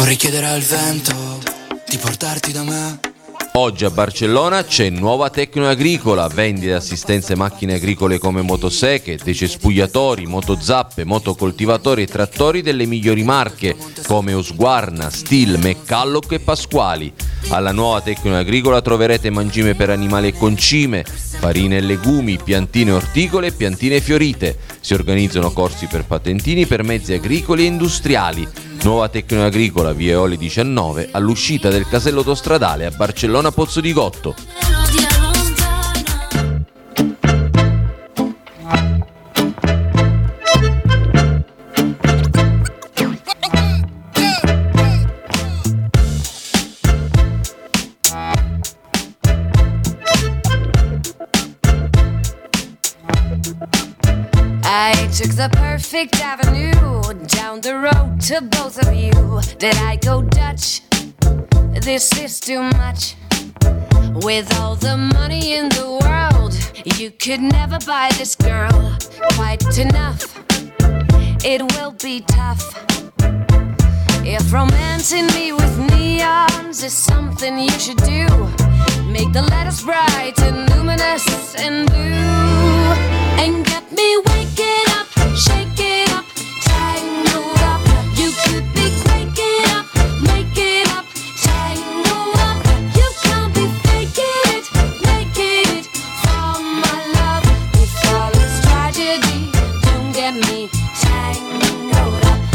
Vorrei chiedere al vento di portarti da me. Oggi a Barcellona c'è Nuova Tecnoagricola, vendita e assistenze macchine agricole come motoseche, decespugliatori, motozappe, motocoltivatori e trattori delle migliori marche come Husqvarna, Stihl, McCulloch e Pasquali. Alla Nuova Tecnoagricola troverete mangime per animali e concime, farine e legumi, piantine orticole e piantine fiorite. Si organizzano corsi per patentini per mezzi agricoli e industriali. Nuova Tecnoagricola, via Eoli 19, all'uscita del casello autostradale a Barcellona Pozzo di Gotto. I took the perfect avenue down the road to both of you. Did I go Dutch? This is too much. With all the money in the world, you could never buy this girl quite enough. It will be tough. If romancing me with neons is something you should do, make the letters bright and luminous and blue, and get me waking up, shaking up, tangled up. You could be waking up, making up, tangled up. You can't be faking it, making it for my love. If all is tragedy, don't get me tangled up.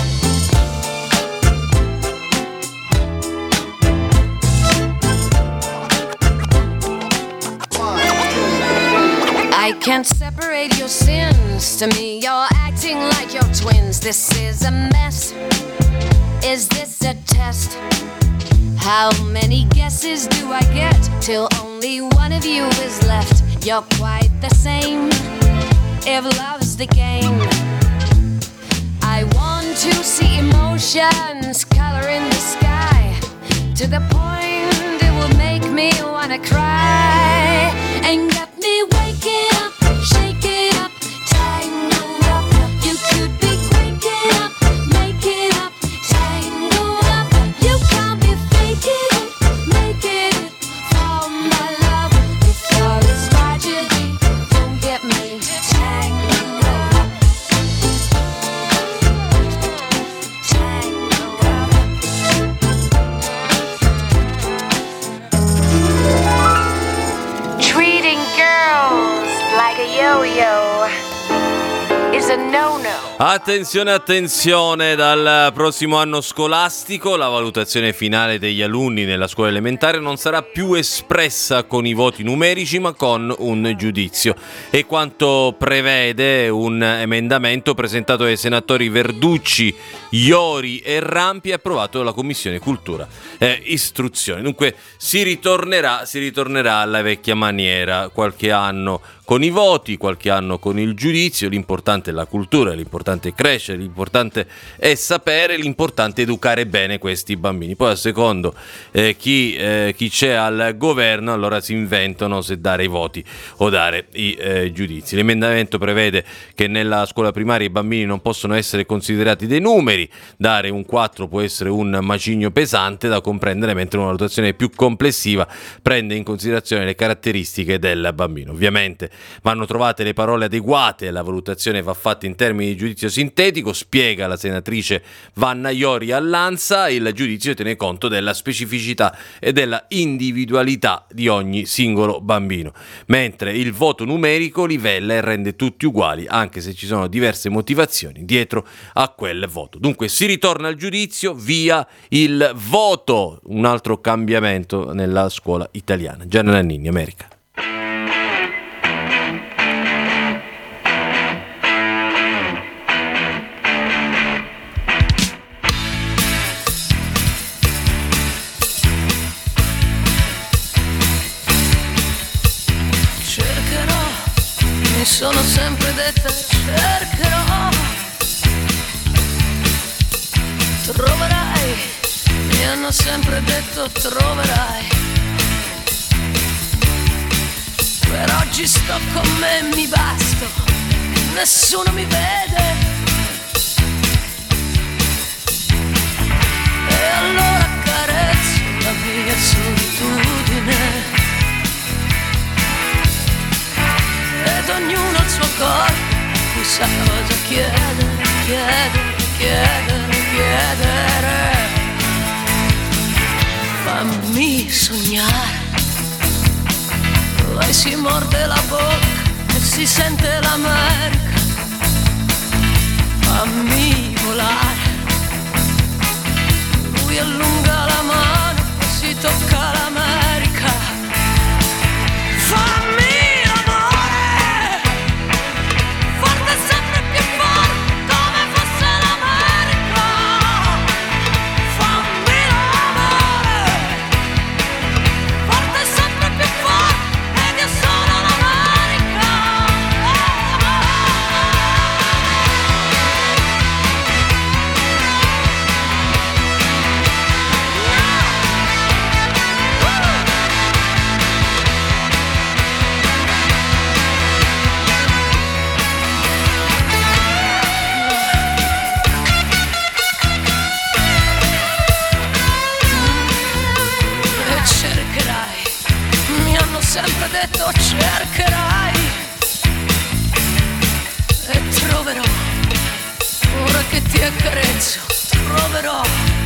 I can't separate your sins. To me, you're acting like you're twins. This is a mess. Is this a test? How many guesses do I get till only one of you is left? You're quite the same if love's the game. I want to see emotions color in the sky, to the point it will make me wanna cry, and get me waking up, shaking up, tangled up. You could be waking up, making up, tangled up. You can't be faking it, making it for my love. If all is tragedy, don't get me tangled up, tangled up. Treating girls like a yo-yo is a no-no. Attenzione, attenzione, dal prossimo anno scolastico la valutazione finale degli alunni nella scuola elementare non sarà più espressa con i voti numerici ma con un giudizio. È quanto prevede un emendamento presentato dai senatori Verducci, Iori e Rampi e approvato dalla Commissione Cultura e Istruzione. Dunque si ritornerà alla vecchia maniera, qualche anno con i voti, qualche anno con il giudizio. L'importante è la cultura, l'importante è crescere, l'importante è sapere, l'importante è educare bene questi bambini. Poi a secondo chi c'è al governo, allora si inventano se dare i voti o dare i giudizi. L'emendamento prevede che nella scuola primaria i bambini non possono essere considerati dei numeri, dare un 4 può essere un macigno pesante da comprendere, mentre una valutazione più complessiva prende in considerazione le caratteristiche del bambino. Ovviamente vanno trovate le parole adeguate, la valutazione va fatta in termini di giudizio sintetico, spiega la senatrice Vanna Iori all'ANSA. Il giudizio tiene conto della specificità e della individualità di ogni singolo bambino, mentre il voto numerico livella e rende tutti uguali, anche se ci sono diverse motivazioni dietro a quel voto. Dunque si ritorna al giudizio via il voto, un altro cambiamento nella scuola italiana. Gianna Nannini, America. Mi sono sempre detta cercherò, troverai, mi hanno sempre detto troverai, per oggi sto con me, mi basto, nessuno mi vede, e sa cosa chiedere, chiedere, chiedere, chiedere. Fammi sognare. Lei si morde la bocca e si sente l'America. Fammi volare. Lui allunga la mano e si tocca l'America. Fammi l'amore, forte sempre più forte, come fosse l'America. Fammi l'amore, forte sempre più forte, ed io sono l'America. Sempre detto cercherai e troverò, ora che ti accarezzo, troverò.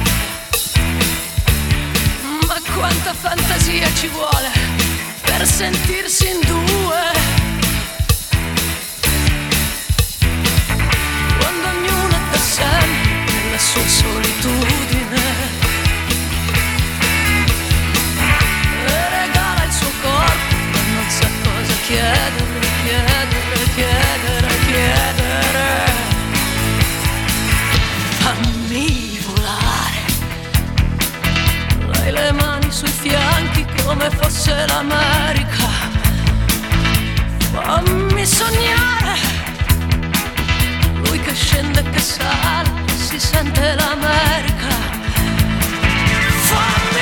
Ma quanta fantasia ci vuole per sentirsi in due, quando ognuno è da sempre nella sua solitudine. Chiedere, chiedere, chiedere, chiedere. Fammi volare. Lei le mani sui fianchi come fosse l'America. Fammi sognare. Lui che scende e che sale, si sente l'America. Fammi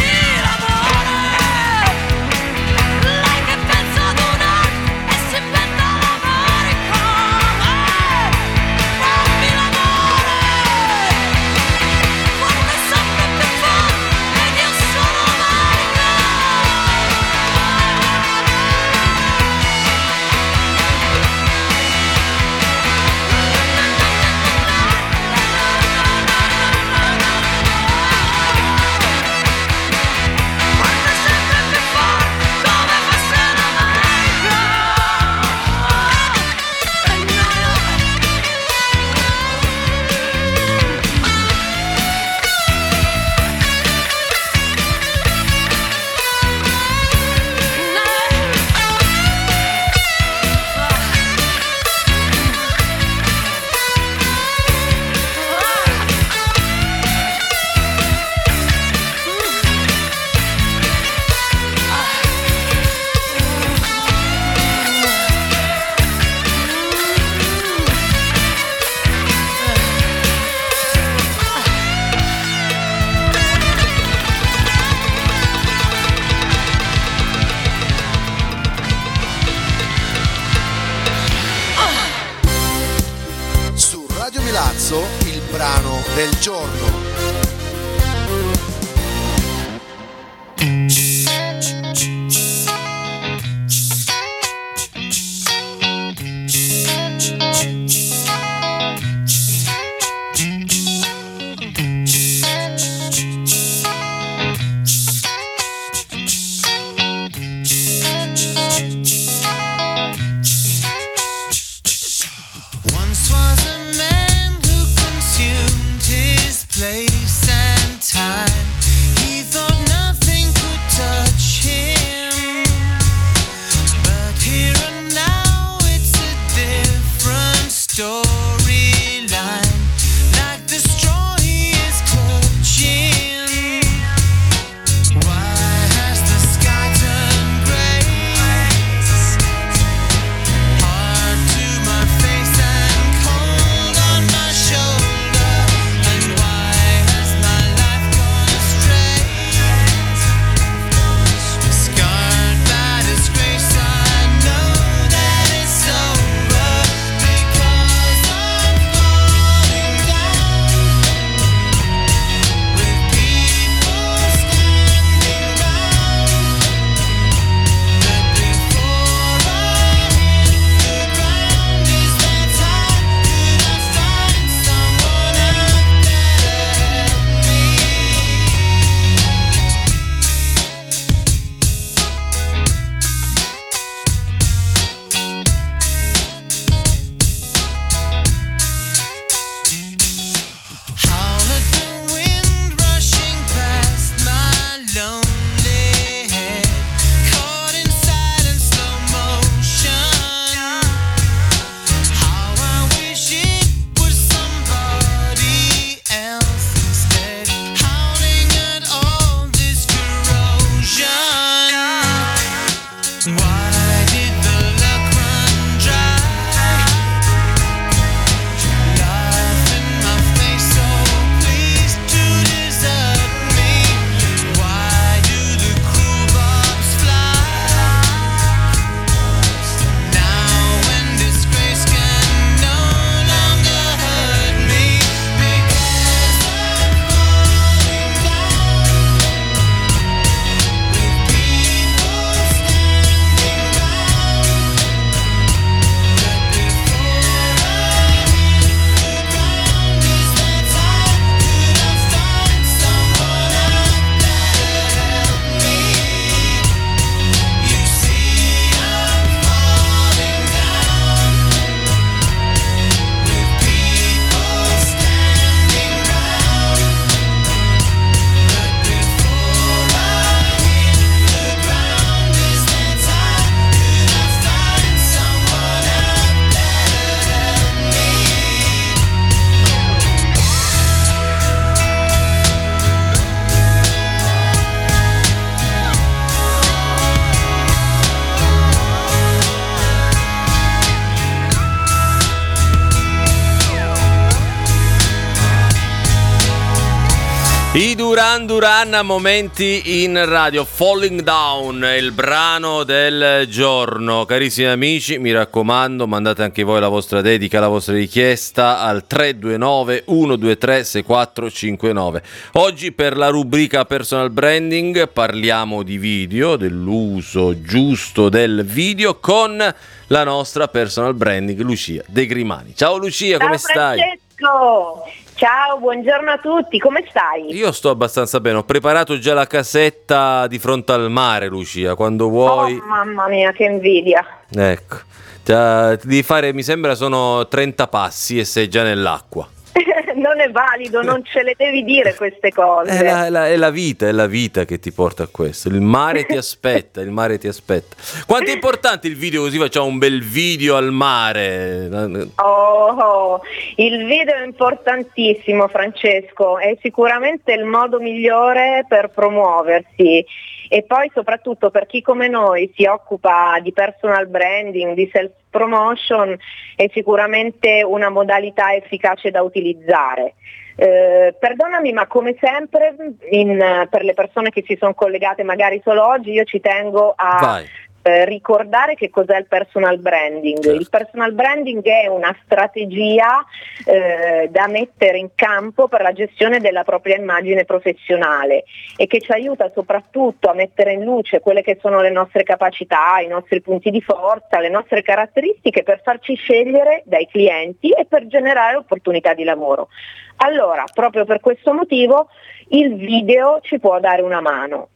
il brano del giorno. Has I Duran Duran a momenti in radio. Falling Down è il brano del giorno. Carissimi amici, mi raccomando, mandate anche voi la vostra dedica, la vostra richiesta al 329 123 6459. Oggi per la rubrica personal branding parliamo di video, dell'uso giusto del video con la nostra personal branding Lucia De Grimani. Ciao Lucia, come stai? Ciao Francesco! Ciao, buongiorno a tutti, come stai? Io sto abbastanza bene, ho preparato già la casetta di fronte al mare, Lucia, quando vuoi. Oh, mamma mia, che invidia. Ecco, devi fare, mi sembra sono 30 passi e sei già nell'acqua. Non è valido, non ce le devi dire queste cose. È la vita che ti porta a questo. Il mare ti aspetta, il mare ti aspetta. Quanto è importante il video, così facciamo un bel video al mare? Il video è importantissimo, Francesco, è sicuramente il modo migliore per promuoversi. E poi soprattutto per chi come noi si occupa di personal branding, di self promotion, è sicuramente una modalità efficace da utilizzare. Perdonami, ma come sempre per le persone che si sono collegate magari solo oggi, io ci tengo a ricordare che cos'è il personal branding. Certo. Il personal branding è una strategia da mettere in campo per la gestione della propria immagine professionale e che ci aiuta soprattutto a mettere in luce quelle che sono le nostre capacità, i nostri punti di forza, le nostre caratteristiche per farci scegliere dai clienti e per generare opportunità di lavoro. Allora, proprio per questo motivo il video ci può dare una mano.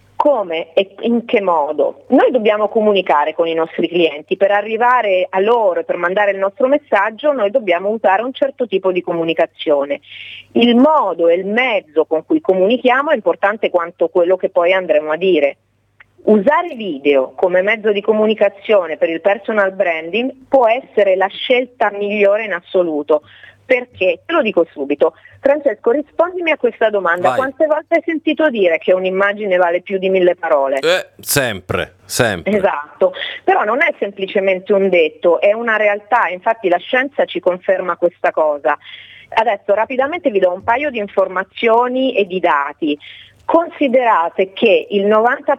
Come e in che modo? Noi dobbiamo comunicare con i nostri clienti, per arrivare a loro e per mandare il nostro messaggio noi dobbiamo usare un certo tipo di comunicazione. Il modo e il mezzo con cui comunichiamo è importante quanto quello che poi andremo a dire. Usare video come mezzo di comunicazione per il personal branding può essere la scelta migliore in assoluto. Perché? Te lo dico subito. Francesco, rispondimi a questa domanda. Vai. Quante volte hai sentito dire che un'immagine vale più di 1000 parole? Sempre. Esatto, però non è semplicemente un detto, è una realtà, infatti la scienza ci conferma questa cosa. Adesso rapidamente vi do un paio di informazioni e di dati. Considerate che il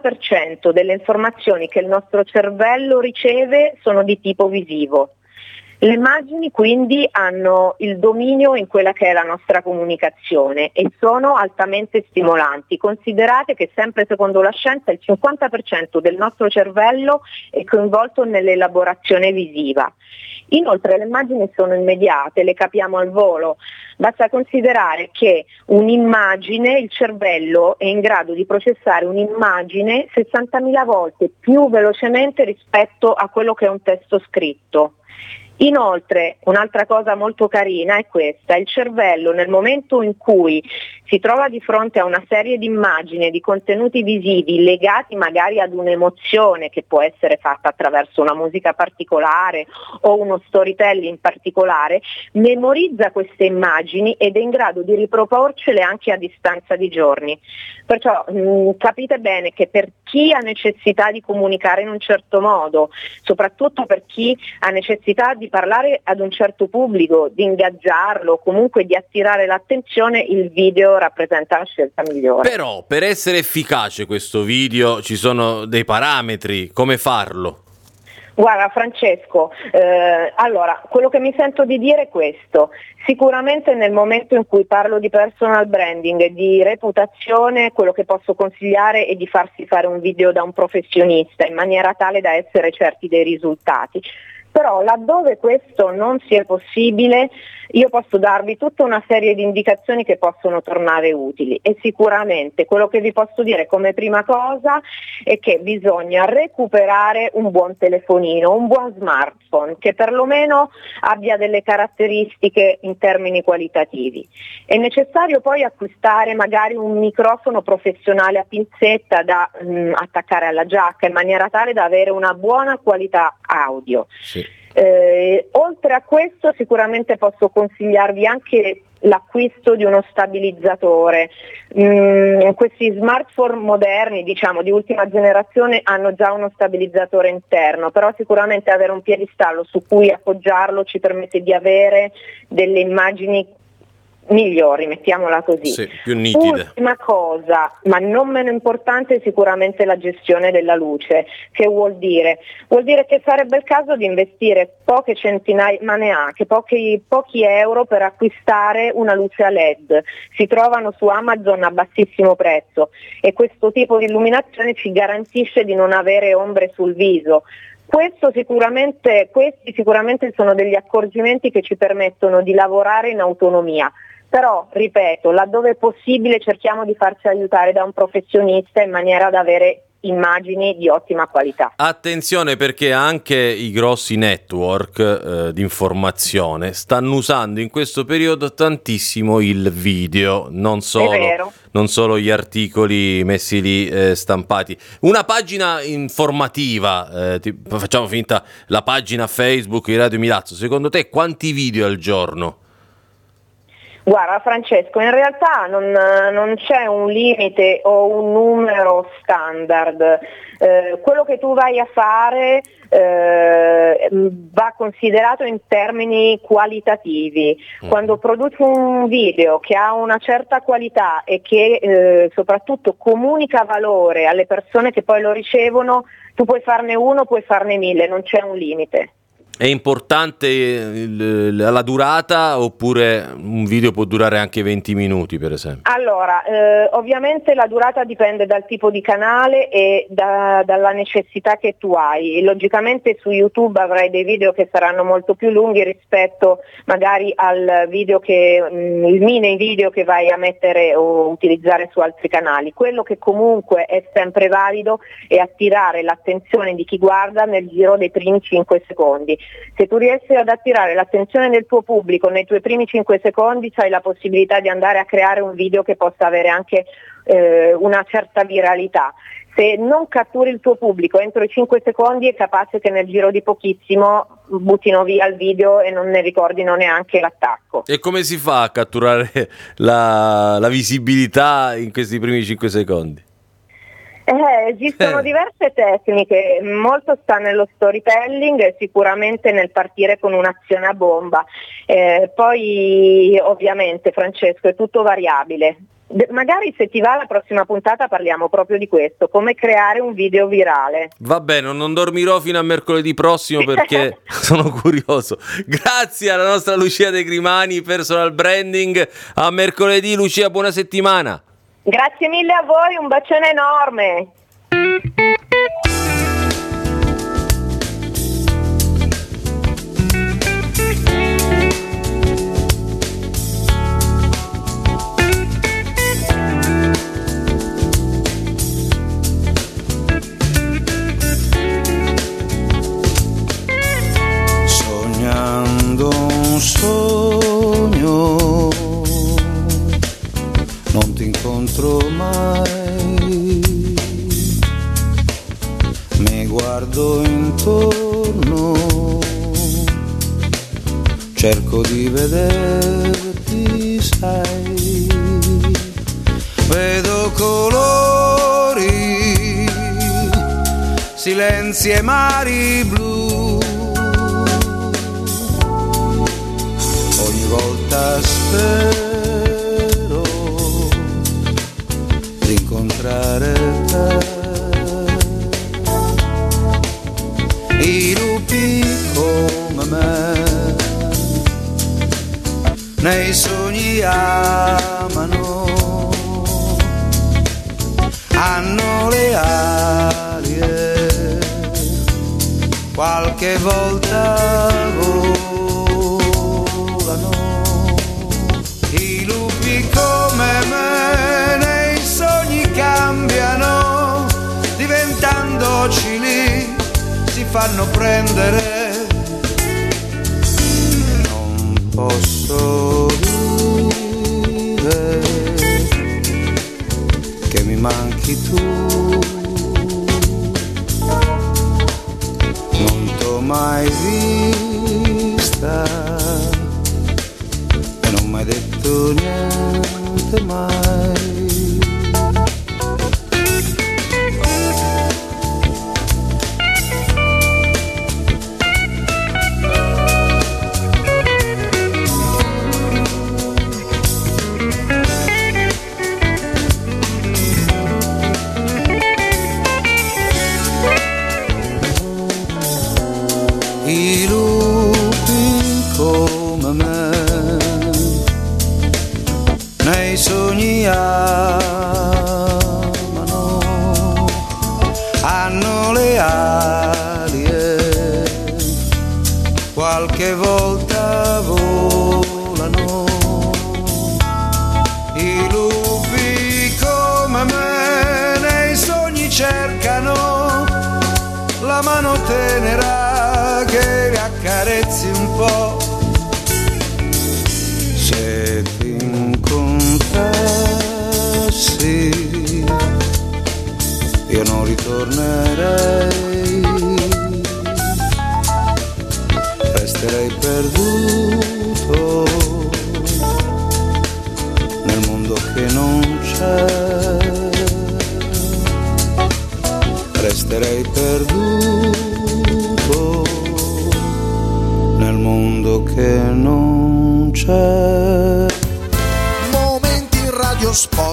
90% delle informazioni che il nostro cervello riceve sono di tipo visivo. Le immagini quindi hanno il dominio in quella che è la nostra comunicazione e sono altamente stimolanti. Considerate che sempre secondo la scienza il 50% del nostro cervello è coinvolto nell'elaborazione visiva. Inoltre le immagini sono immediate, le capiamo al volo. Basta considerare che un'immagine, il cervello è in grado di processare un'immagine 60.000 volte più velocemente rispetto a quello che è un testo scritto. Inoltre, un'altra cosa molto carina è questa: il cervello nel momento in cui si trova di fronte a una serie di immagini e di contenuti visivi legati magari ad un'emozione che può essere fatta attraverso una musica particolare o uno storytelling particolare, memorizza queste immagini ed è in grado di riproporcele anche a distanza di giorni. Perciò capite bene che per chi ha necessità di comunicare in un certo modo, soprattutto per chi ha necessità di parlare ad un certo pubblico, di ingaggiarlo, comunque di attirare l'attenzione, il video rappresenta la scelta migliore. Però per essere efficace questo video ci sono dei parametri, come farlo? Guarda Francesco, allora quello che mi sento di dire è questo: sicuramente nel momento in cui parlo di personal branding e di reputazione, quello che posso consigliare è di farsi fare un video da un professionista in maniera tale da essere certi dei risultati. Però laddove questo non sia possibile, io posso darvi tutta una serie di indicazioni che possono tornare utili e sicuramente quello che vi posso dire come prima cosa è che bisogna recuperare un buon telefonino, un buon smartphone che perlomeno abbia delle caratteristiche in termini qualitativi. È necessario poi acquistare magari un microfono professionale a pinzetta da attaccare alla giacca in maniera tale da avere una buona qualità audio. Sì. Oltre a questo sicuramente posso consigliarvi anche l'acquisto di uno stabilizzatore. Questi smartphone moderni, diciamo di ultima generazione, hanno già uno stabilizzatore interno, però sicuramente avere un piedistallo su cui appoggiarlo ci permette di avere delle immagini migliori, mettiamola così. Sì, più nitide. Ultima cosa, ma non meno importante, è sicuramente la gestione della luce. Che vuol dire? Vuol dire che sarebbe il caso di investire poche centinaia, ma neanche pochi euro per acquistare una luce a LED. Si trovano su Amazon a bassissimo prezzo e questo tipo di illuminazione ci garantisce di non avere ombre sul viso. Questi sicuramente sono degli accorgimenti che ci permettono di lavorare in autonomia. Però, ripeto, laddove è possibile cerchiamo di farci aiutare da un professionista in maniera da avere immagini di ottima qualità. Attenzione, perché anche i grossi network di informazione stanno usando in questo periodo tantissimo il video, non solo gli articoli messi lì stampati. Una pagina informativa, facciamo finta la pagina Facebook di Radio Milazzo, secondo te quanti video al giorno? Guarda Francesco, in realtà non c'è un limite o un numero standard, quello che tu vai a fare va considerato in termini qualitativi. Quando produci un video che ha una certa qualità e che soprattutto comunica valore alle persone che poi lo ricevono, tu puoi farne uno, puoi farne 1000, non c'è un limite. È importante la durata, oppure un video può durare anche 20 minuti, per esempio? Allora, ovviamente la durata dipende dal tipo di canale e dalla necessità che tu hai. Logicamente su YouTube avrai dei video che saranno molto più lunghi rispetto magari al video il mini video che vai a mettere o utilizzare su altri canali. Quello che comunque è sempre valido è attirare l'attenzione di chi guarda nel giro dei primi 5 secondi. Se tu riesci ad attirare l'attenzione del tuo pubblico nei tuoi primi 5 secondi, hai la possibilità di andare a creare un video che possa avere anche una certa viralità. Se non catturi il tuo pubblico entro i 5 secondi, è capace che nel giro di pochissimo buttino via il video e non ne ricordino neanche l'attacco. E come si fa a catturare la visibilità in questi primi 5 secondi? Esistono diverse tecniche, molto sta nello storytelling e sicuramente nel partire con un'azione a bomba. Poi ovviamente, Francesco, è tutto variabile. Magari se ti va la prossima puntata parliamo proprio di questo, come creare un video virale. Va bene, non dormirò fino a mercoledì prossimo perché sono curioso. Grazie alla nostra Lucia De Grimani, personal branding. A mercoledì, Lucia, buona settimana. Grazie mille a voi, un bacione enorme. Sognando un sogno non ti incontro mai, mi guardo intorno, cerco di vederti, sai, vedo colori, silenzi e mari blu, ogni volta spero incontrare te. I lupi come me nei sogni amano, hanno le ali e qualche volta volano. I lupi come me nei sogni cambiano, diventandoci lì si fanno prendere. Non posso dire che mi manchi tu, non t'ho mai vista e non m'hai detto niente mai. amano, hanno le ali e qualche volta volano. I lupi come me nei sogni cercano la mano tenera che li accarezzi un po'. Se ti incontrassi io non ritornerei, resterei perduto nel mondo che non c'è, resterei perduto nel mondo che non c'è. Momenti in radio spot.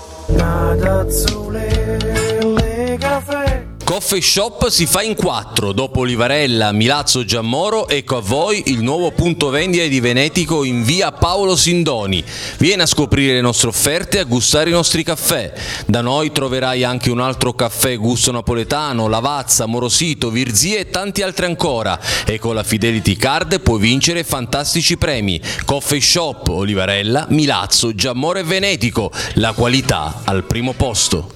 Coffee Shop si fa in 4, dopo Olivarella, Milazzo, Giammoro, ecco a voi il nuovo punto vendita di Venetico in via Paolo Sindoni. Vieni a scoprire le nostre offerte e a gustare i nostri caffè. Da noi troverai anche un altro caffè gusto napoletano, Lavazza, Morosito, Virzì e tanti altri ancora. E con la Fidelity Card puoi vincere fantastici premi. Coffee Shop, Olivarella, Milazzo, Giammoro e Venetico. La qualità al primo posto.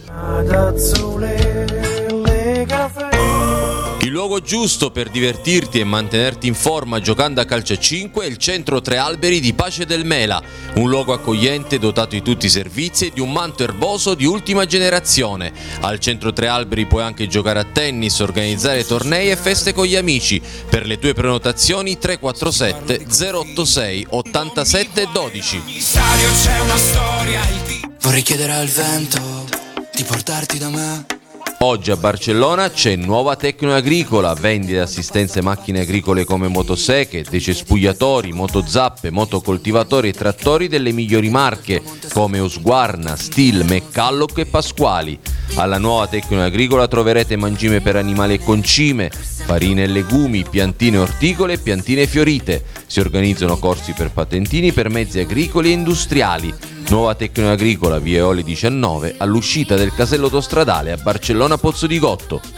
Il luogo giusto per divertirti e mantenerti in forma giocando a calcio a 5 è il Centro Tre Alberi di Pace del Mela, un luogo accogliente dotato di tutti i servizi e di un manto erboso di ultima generazione. Al Centro Tre Alberi puoi anche giocare a tennis, organizzare tornei e feste con gli amici. Per le tue prenotazioni 347 086 87 12. Vorrei chiedere al vento di portarti da me. Oggi a Barcellona c'è Nuova Tecno Agricola, vendita assistenze macchine agricole come motoseche, decespugliatori, motozappe, motocoltivatori e trattori delle migliori marche come Husqvarna, Stihl, McCulloch e Pasquali. Alla Nuova Tecno Agricola troverete mangime per animali e concime, farine e legumi, piantine orticole e piantine fiorite. Si organizzano corsi per patentini per mezzi agricoli e industriali. Nuova Tecno Agricola, via Eole 19, all'uscita del casello autostradale a Barcellona Pozzo di Gotto.